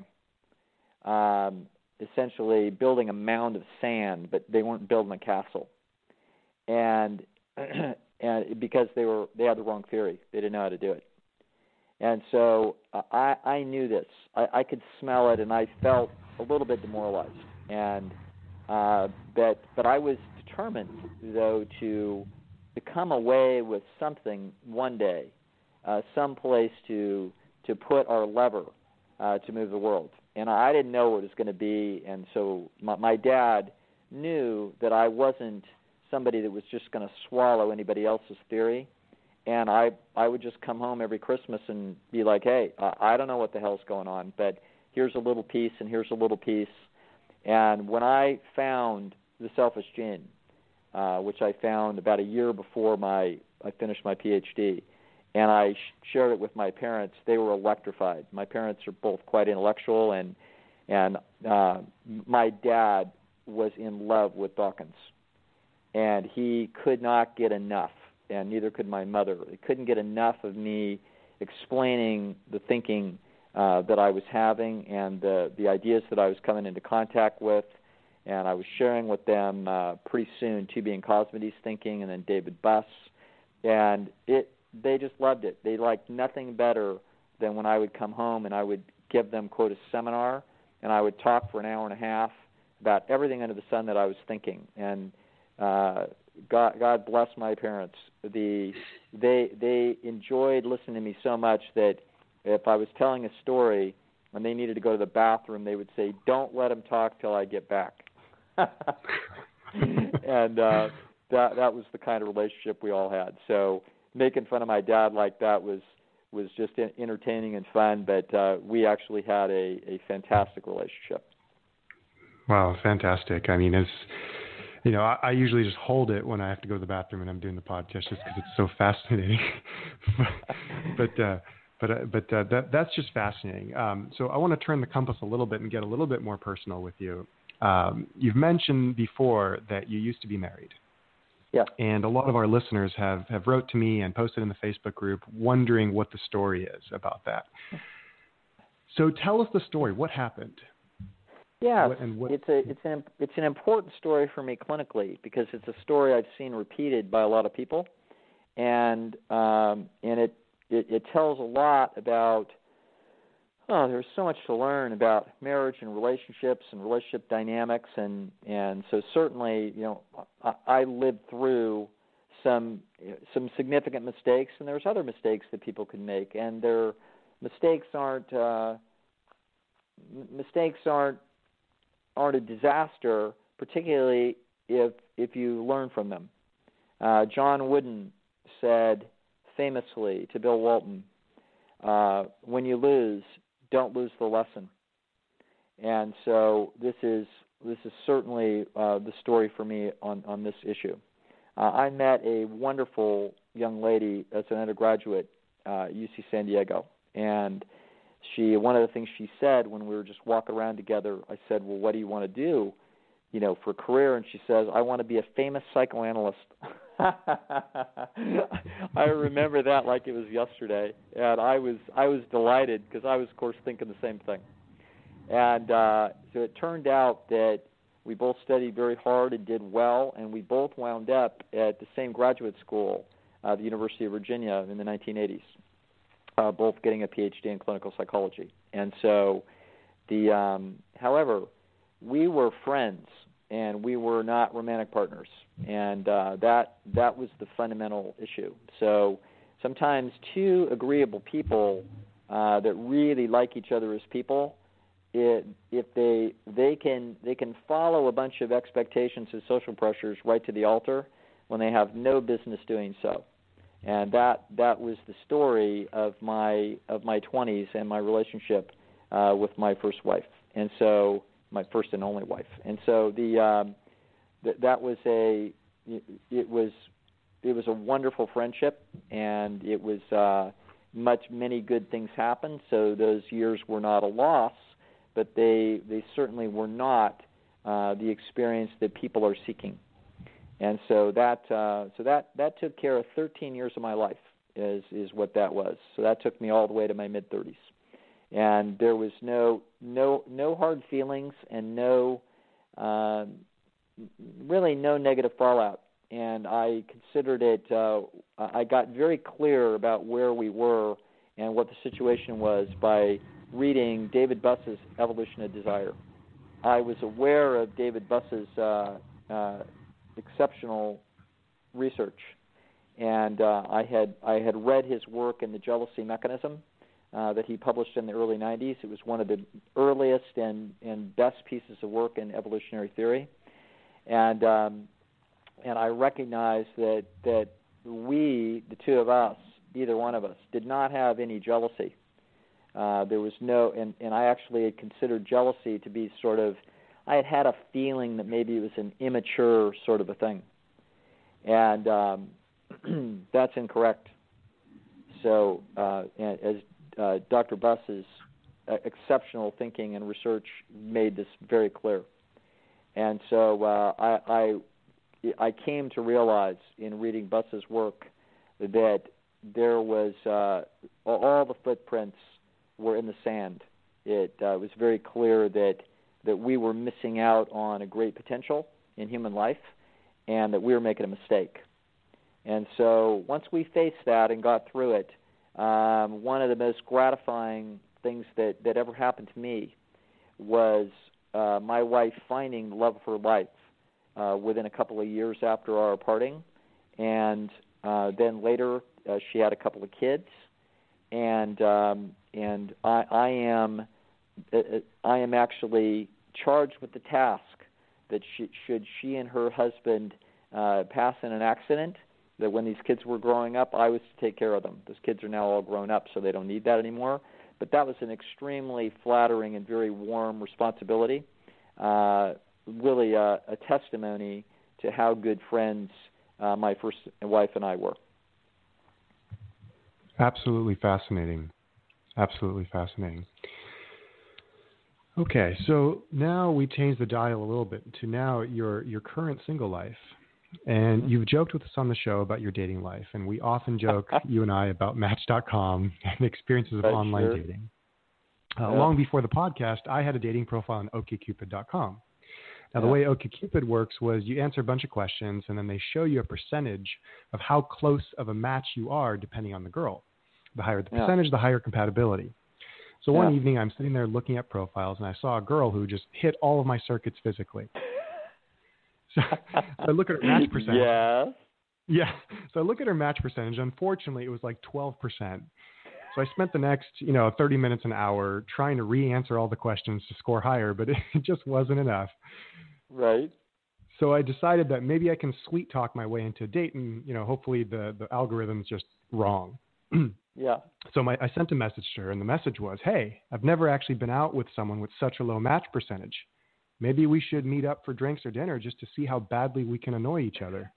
Essentially building a mound of sand, but they weren't building a castle, and because they had the wrong theory, they didn't know how to do it, and so I knew this. I could smell it, and I felt a little bit demoralized, and but I was determined though to come away with something one day, some place to put our lever to move the world. And I didn't know what it was going to be, and so my dad knew that I wasn't somebody that was just going to swallow anybody else's theory, and I would just come home every Christmas and be like, hey, I don't know what the hell's going on, but here's a little piece and here's a little piece. And when I found The Selfish Gene, which I found about a year before I finished my PhD, and I shared it with my parents, they were electrified. My parents are both quite intellectual, and my dad was in love with Dawkins. and he could not get enough, and neither could my mother. They couldn't get enough of me explaining the thinking that I was having and the ideas that I was coming into contact with, and I was sharing with them pretty soon Toby and Cosmides thinking, and then David Buss, and they just loved it. They liked nothing better than when I would come home and I would give them, quote, a seminar, and I would talk for an hour and a half about everything under the sun that I was thinking. And God bless my parents. They enjoyed listening to me so much that if I was telling a story and they needed to go to the bathroom, they would say, "Don't let him talk till I get back." And that was the kind of relationship we all had. So making fun of my dad like that was just entertaining and fun, but we actually had a fantastic relationship. Wow, fantastic. I mean, I usually just hold it when I have to go to the bathroom and I'm doing the podcast just because it's so fascinating. but that's just fascinating. So I want to turn the compass a little bit and get a little bit more personal with you. You've mentioned before that you used to be married. Yeah. And a lot of our listeners have wrote to me and posted in the Facebook group wondering what the story is about that. So tell us the story. What happened? Yeah, it's an important story for me clinically because it's a story I've seen repeated by a lot of people, and it tells a lot about. Oh, there's so much to learn about marriage and relationships and relationship dynamics, and so certainly, I lived through some significant mistakes, and there's other mistakes that people can make, and their mistakes aren't a disaster, particularly if you learn from them. John Wooden said famously to Bill Walton, "When you lose, don't lose the lesson." And so this is certainly the story for me on this issue. I met a wonderful young lady as an undergraduate at UC San Diego, and one of the things she said when we were just walking around together, I said, "Well, what do you want to do, for a career?" And she says, "I want to be a famous psychoanalyst." I remember that like it was yesterday, and I was delighted because I was, of course, thinking the same thing. And so it turned out that we both studied very hard and did well, and we both wound up at the same graduate school, the University of Virginia, in the 1980s, both getting a PhD in clinical psychology. And so, however, we were friends, and we were not romantic partners, and that was the fundamental issue. So sometimes two agreeable people that really like each other as people, if they can follow a bunch of expectations and social pressures right to the altar when they have no business doing so. And that was the story of my 20s and my relationship with my first wife, and so my first and only wife. And so that was it was a wonderful friendship, and it was many good things happened. So those years were not a loss, but they certainly were not the experience that people are seeking. And so that took care of 13 years of my life is what that was. So that took me all the way to my mid-30s. And there was no hard feelings and really no negative fallout. And I considered it, I got very clear about where we were and what the situation was by reading David Buss's Evolution of Desire. I was aware of David Buss's exceptional research, and I had read his work in The Jealousy Mechanism that he published in the early 90s. It was one of the earliest and best pieces of work in evolutionary theory, and I recognized that we, the two of us, either one of us, did not have any jealousy. There was no, and I actually had considered jealousy to be sort of, I had a feeling that maybe it was an immature sort of a thing. And that's incorrect. So as Dr. Buss's exceptional thinking and research made this very clear. And so I came to realize in reading Buss's work that there was all the footprints were in the sand. It was very clear that we were missing out on a great potential in human life, and that we were making a mistake. And so once we faced that and got through it, one of the most gratifying things that ever happened to me was my wife finding the love of her life within a couple of years after our parting. And then later she had a couple of kids. And I am actually charged with the task that should she and her husband pass in an accident, that when these kids were growing up, I was to take care of them. Those kids are now all grown up, so they don't need that anymore. But that was an extremely flattering and very warm responsibility, really a testimony to how good friends my first wife and I were. Absolutely fascinating. Absolutely fascinating. Okay, so now we change the dial a little bit to now your current single life. And you've joked with us on the show about your dating life, and we often joke, you and I, about Match.com and experiences of online dating. Long before the podcast, I had a dating profile on OkCupid.com. Now, the way OkCupid works was you answer a bunch of questions, and then they show you a percentage of how close of a match you are depending on the girl. The higher the percentage, the higher compatibility. So one evening, I'm sitting there looking at profiles, and I saw a girl who just hit all of my circuits physically. So I look at her match percentage. Yeah. So I look at her match percentage. Unfortunately, it was like 12%. So I spent the next, 30 minutes, an hour trying to re-answer all the questions to score higher, but it just wasn't enough. Right. So I decided that maybe I can sweet talk my way into a date, and, hopefully the algorithm's just wrong. Yeah. So I sent a message to her, and the message was, hey, I've never actually been out with someone with such a low match percentage. Maybe we should meet up for drinks or dinner just to see how badly we can annoy each other.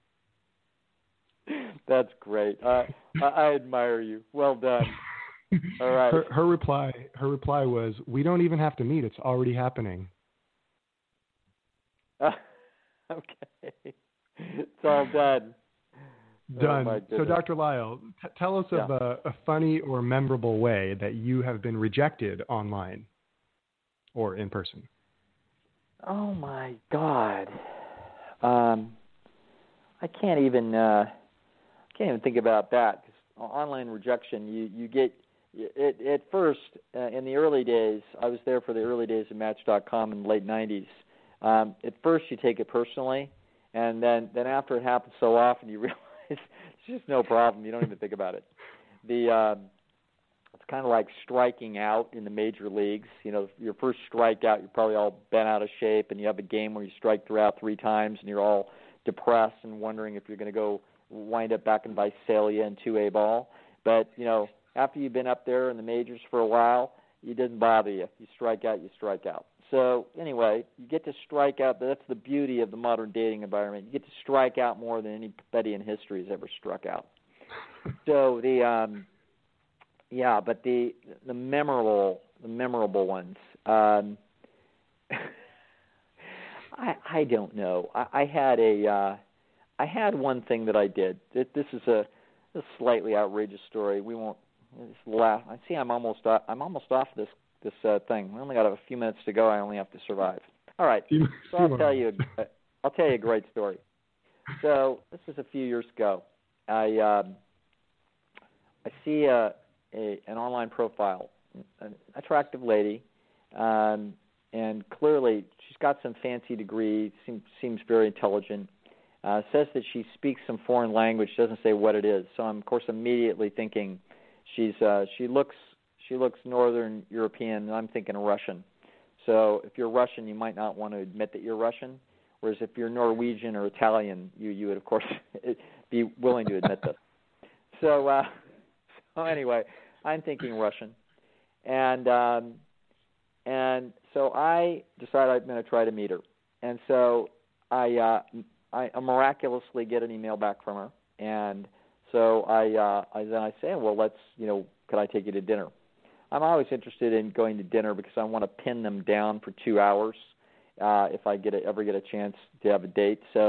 That's great. I admire you. Well done. All right. Her reply was, we don't even have to meet. It's already happening. Okay. It's all done. Done. Oh, so, Dr. Lisle, tell us of a funny or memorable way that you have been rejected online or in person. Oh my God! I can't even think about that, because online rejection, you get it at first. In the early days, I was there for the early days of Match.com in the late '90s. At first, you take it personally, and then after it happens so often, you realize it's just no problem. You don't even think about it. It's kind of like striking out in the major leagues. Your first strikeout, you're probably all bent out of shape, and you have a game where you strike out 3 times, and you're all depressed and wondering if you're going to go wind up back in Visalia in 2A ball. But, after you've been up there in the majors for a while, it doesn't bother you. You strike out, you strike out. So, anyway, you get to strike out. That's the beauty of the modern dating environment. You get to strike out more than anybody in history has ever struck out. So, but the memorable ones. I don't know. I had one thing that I did. This is a slightly outrageous story. We won't laugh. I see. I'm almost off this thing. We only got a few minutes to go. I only have to survive. All right. So I'll tell you a great story. So this is a few years ago. I see an online profile, an attractive lady, and clearly she's got some fancy degree, seems very intelligent, says that she speaks some foreign language, doesn't say what it is. So I'm, of course, immediately thinking she looks Northern European, and I'm thinking Russian. So if you're Russian, you might not want to admit that you're Russian, whereas if you're Norwegian or Italian, you would, of course, be willing to admit this. So anyway, I'm thinking Russian, and so I decided I'm going to try to meet her, and so I miraculously get an email back from her, and so I say, well, let's, could I take you to dinner? I'm always interested in going to dinner because I want to pin them down for 2 hours if I ever get a chance to have a date. So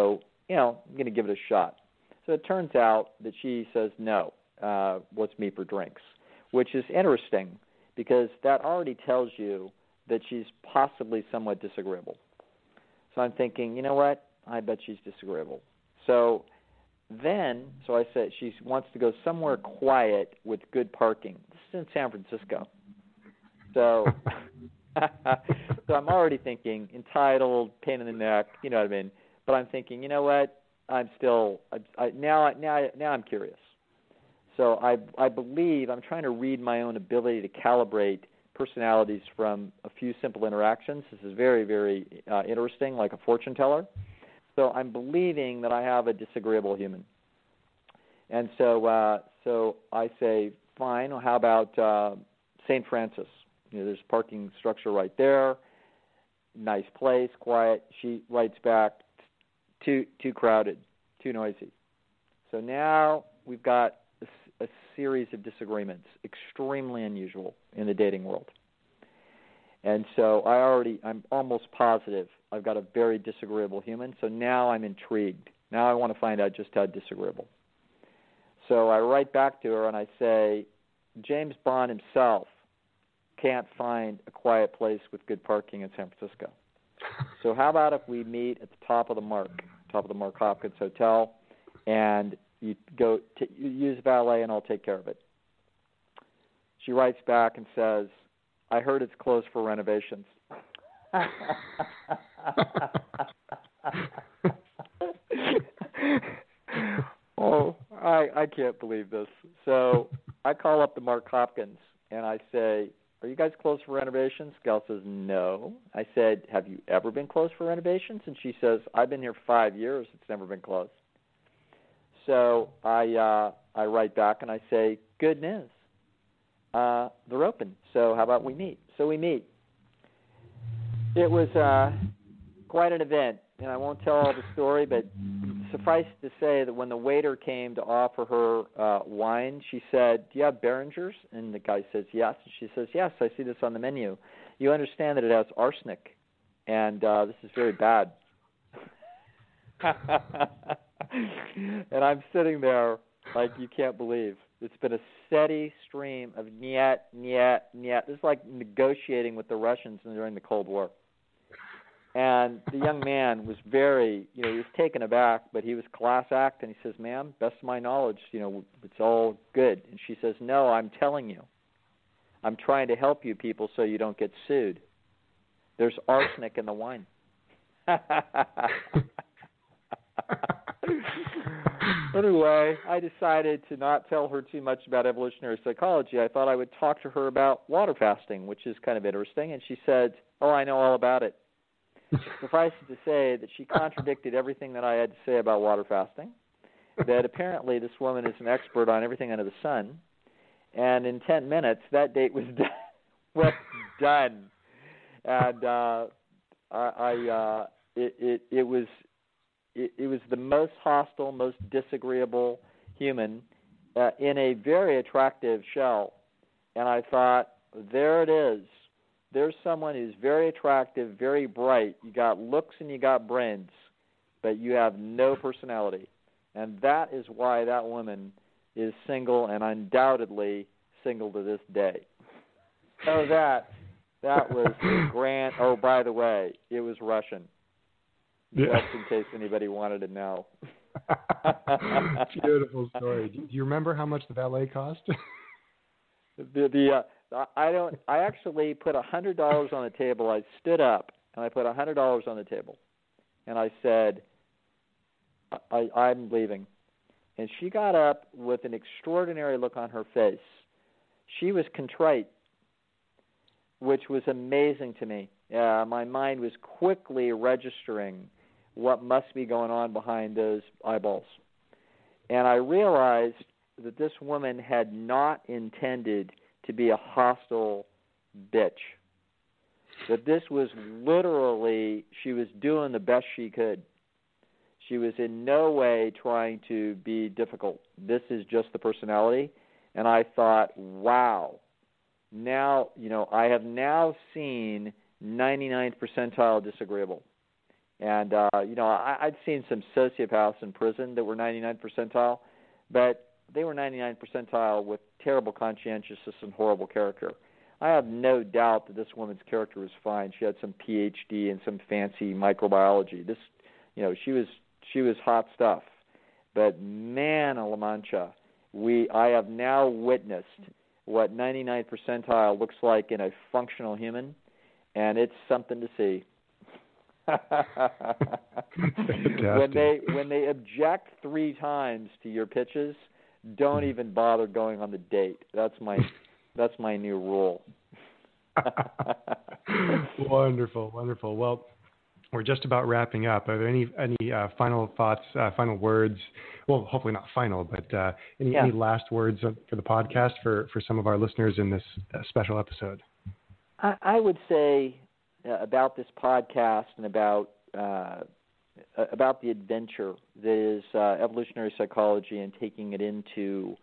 I'm going to give it a shot. So it turns out that she says no, let's meet for drinks, which is interesting because that already tells you that she's possibly somewhat disagreeable. So I'm thinking, you know what? I bet she's disagreeable. So I said she wants to go somewhere quiet with good parking. This is in San Francisco. So so I'm already thinking entitled, pain in the neck, you know what I mean? But I'm thinking, you know what? Now I'm curious. So I believe I'm trying to read my own ability to calibrate personalities from a few simple interactions. This is very, very interesting, like a fortune teller. So I'm believing that I have a disagreeable human. And so I say, fine, well, how about St. Francis? There's a parking structure right there, nice place, quiet. She writes back, too crowded, too noisy. So now we've got a series of disagreements, extremely unusual in the dating world. And so I'm almost positive I've got a very disagreeable human, so now I'm intrigued. Now I want to find out just how disagreeable. So I write back to her and I say, James Bond himself can't find a quiet place with good parking in San Francisco. So how about if we meet at the top of the Mark Hopkins Hotel, and you use valet and I'll take care of it. She writes back and says, I heard it's closed for renovations. Oh, I can't believe this. So I call up the Mark Hopkins and I say, are you guys closed for renovations? Gal says, no. I said, have you ever been closed for renovations? And she says, I've been here 5 years. It's never been closed. So I write back and I say, good news. They're open. So how about we meet? So we meet. It was quite an event, and I won't tell all the story, but suffice to say that when the waiter came to offer her wine, she said, do you have Behringer's? And the guy says, yes. And she says, yes, I see this on the menu. You understand that it has arsenic, and this is very bad. And I'm sitting there like you can't believe. It's been a steady stream of niet, niet, niet. This is like negotiating with the Russians during the Cold War. And the young man was very, he was taken aback, but he was class act, and he says, ma'am, best of my knowledge, it's all good. And she says, no, I'm telling you. I'm trying to help you people so you don't get sued. There's arsenic in the wine. Anyway, I decided to not tell her too much about evolutionary psychology. I thought I would talk to her about water fasting, which is kind of interesting. And she said, oh, I know all about it. Suffice it to say that she contradicted everything that I had to say about water fasting, that apparently this woman is an expert on everything under the sun. And in 10 minutes, that date was done. And it was the most hostile, most disagreeable human in a very attractive shell. And I thought, there it is. There's someone who's very attractive, very bright. You got looks and you got brains, but you have no personality. And that is why that woman is single and undoubtedly single to this day. So that was a grand, oh, by the way, it was Russian. Yeah. Just in case anybody wanted to know. Beautiful story. Do you remember how much the valet cost? I actually put $100 on the table. I stood up and I put $100 on the table, and I said, I'm leaving. And she got up with an extraordinary look on her face. She was contrite, which was amazing to me. My mind was quickly registering what must be going on behind those eyeballs. And I realized that this woman had not intended to be a hostile bitch. That this was literally, she was doing the best she could. She was in no way trying to be difficult. This is just the personality. And I thought, wow, now, I have now seen 99th percentile disagreeable. And, I'd seen some sociopaths in prison that were 99th percentile, but they were 99th percentile with terrible conscientiousness and horrible character. I have no doubt that this woman's character was fine. She had some PhD and some fancy microbiology. She was hot stuff. But man, La Mancha, I have now witnessed what 99th percentile looks like in a functional human, and it's something to see. When they object 3 times to your pitches, don't even bother going on the date. That's my new rule. Wonderful. Well, we're just about wrapping up. Are there any final thoughts, final words? Well, hopefully not final, but any last words for the podcast for some of our listeners in this special episode? I would say about this podcast and about the adventure that is evolutionary psychology and taking it into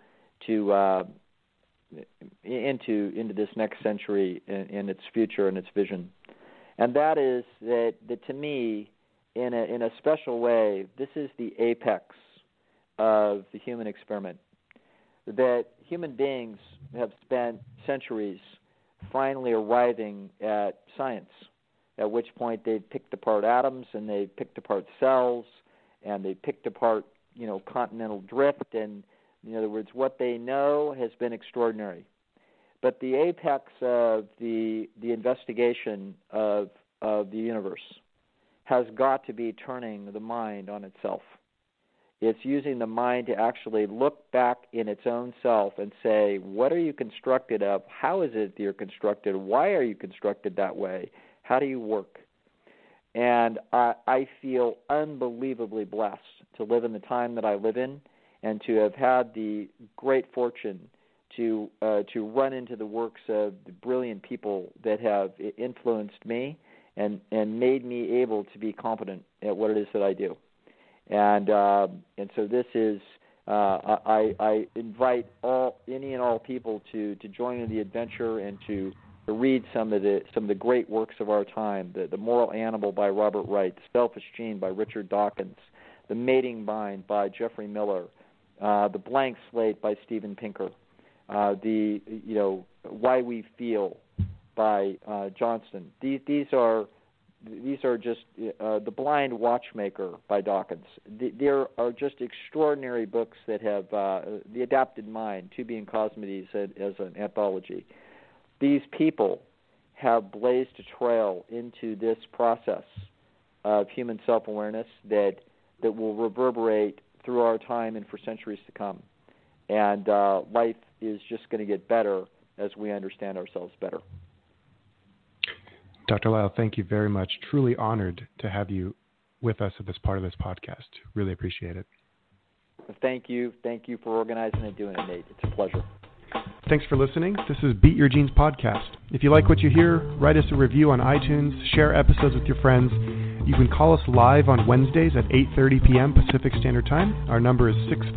this next century in its future and its vision. And that is that to me, in a special way, this is the apex of the human experiment. That human beings have spent centuries finally arriving at science, at which point they picked apart atoms and they picked apart cells and they picked apart, continental drift, and in other words, what they know has been extraordinary. But the apex of the investigation of the universe has got to be turning the mind on itself. It's using the mind to actually look back in its own self and say, what are you constructed of? How is it that you're constructed? Why are you constructed that way? How do you work? And I feel unbelievably blessed to live in the time that I live in and to have had the great fortune to run into the works of the brilliant people that have influenced me and made me able to be competent at what it is that I do. And so this is I invite any and all people to join in the adventure and to read some of the great works of our time: the Moral Animal by Robert Wright, The Selfish Gene by Richard Dawkins, The Mating Mind by Jeffrey Miller, The Blank Slate by Steven Pinker, Why We Feel by Johnston. These are just The Blind Watchmaker by Dawkins. There are just extraordinary books that have The Adapted Mind, To Be in Cosmides as an anthology. These people have blazed a trail into this process of human self-awareness that will reverberate through our time and for centuries to come. And life is just going to get better as we understand ourselves better. Dr. Lisle, thank you very much. Truly honored to have you with us at this part of this podcast. Really appreciate it. Thank you. Thank you for organizing and doing it, Nate. It's a pleasure. Thanks for listening. This is Beat Your Genes Podcast. If you like what you hear, write us a review on iTunes, share episodes with your friends. You can call us live on Wednesdays at 8:30 p.m. Pacific Standard Time. Our number is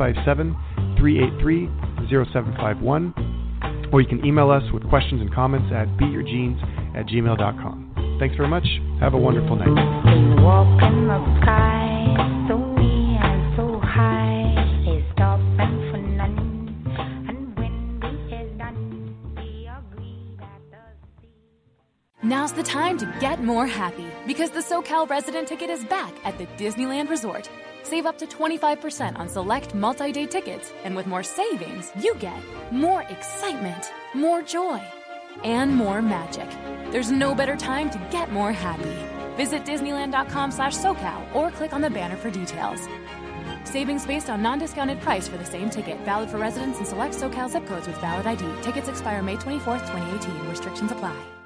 657-383-0751. Or you can email us with questions and comments at beatyourgenes@gmail.com. Thanks very much. Have a wonderful night. Walk in the sky, so near and so high, they stop and for none. And when we is done, we agree that the sea. Now's the time to get more happy because the SoCal Resident Ticket is back at the Disneyland Resort. Save up to 25% on select multi-day tickets, and with more savings, you get more excitement, more joy, and more magic. There's no better time to get more happy. Visit Disneyland.com/SoCal or click on the banner for details. Savings based on non-discounted price for the same ticket. Valid for residents in select SoCal zip codes with valid ID. Tickets expire May 24th, 2018. Restrictions apply.